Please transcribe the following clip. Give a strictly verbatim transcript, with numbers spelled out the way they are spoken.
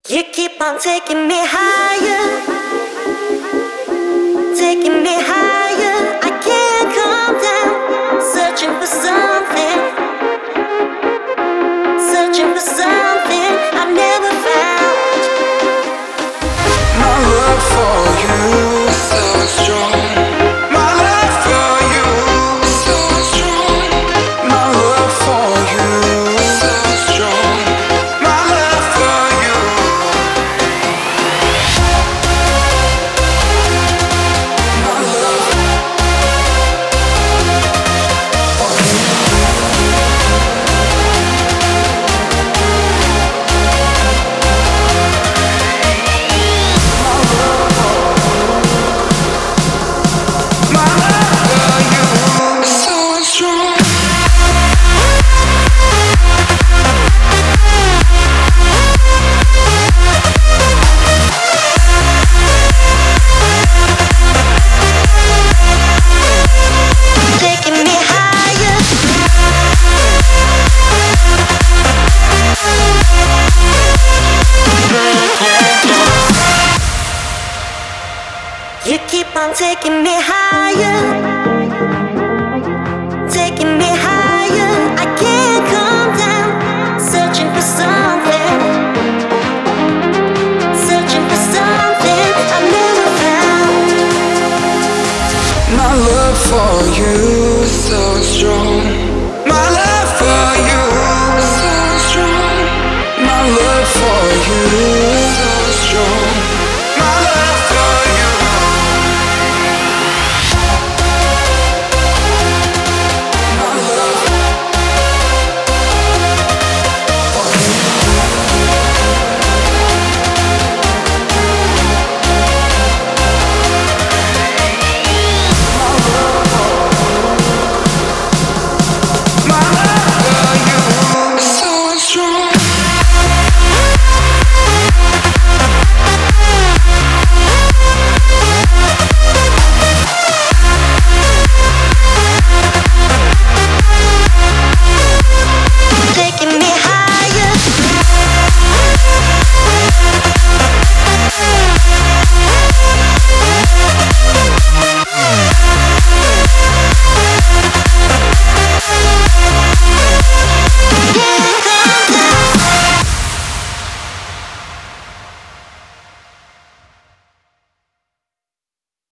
You keep on taking me higher, taking me higher. I can't calm down, searching for something, searching for something I never found. My love for you is so strong. My love for you is so strong. My love for you is so strong. My love for you. My love for you. You keep on taking me higher, taking me higher. I can't calm down, searching for something, searching for something I never found. My love for you is so strong.